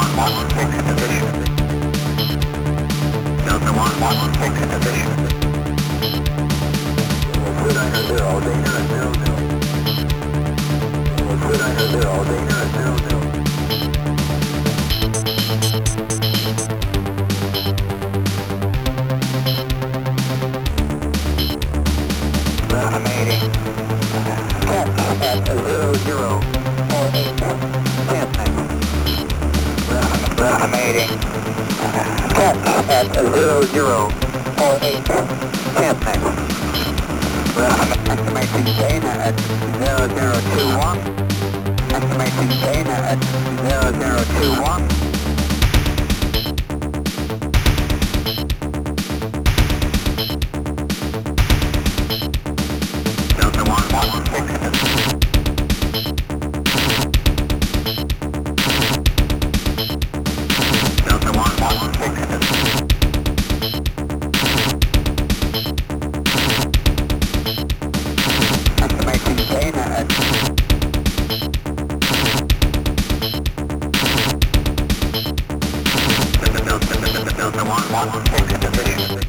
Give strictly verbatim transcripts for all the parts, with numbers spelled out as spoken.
one one six in position. Delta one one six in position. Good niner zero, Dana zero zero. Good niner zero, Dana zero zero. Estimating. Catch at zero zero four eight. Estimating. Catch at zero zero four eight. Campaign. Estimating Dana at zero zero two one. Estimating Dana at zero zero two one. Delta one one six. Delta one one six. Estimating Dana at Delta one one six in position.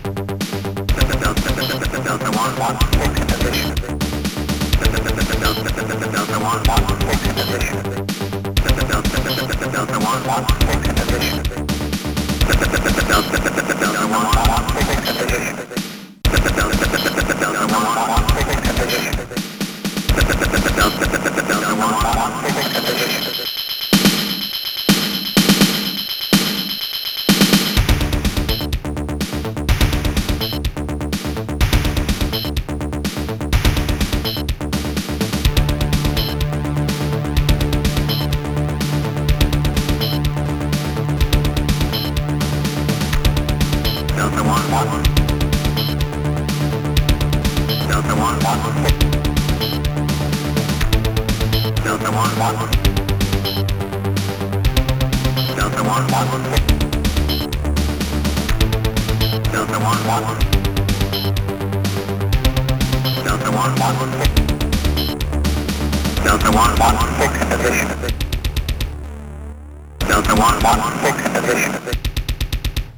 Delta one one six in position. Delta one one six in position. Delta one one six in position. Delta one one six in position. Delta one one six in position. Delta one one six in position. Delta one one. Delta one one six. Delta one one. Delta one one six. Delta one one. Delta one one six. Delta one one six in position. Delta one one six in position.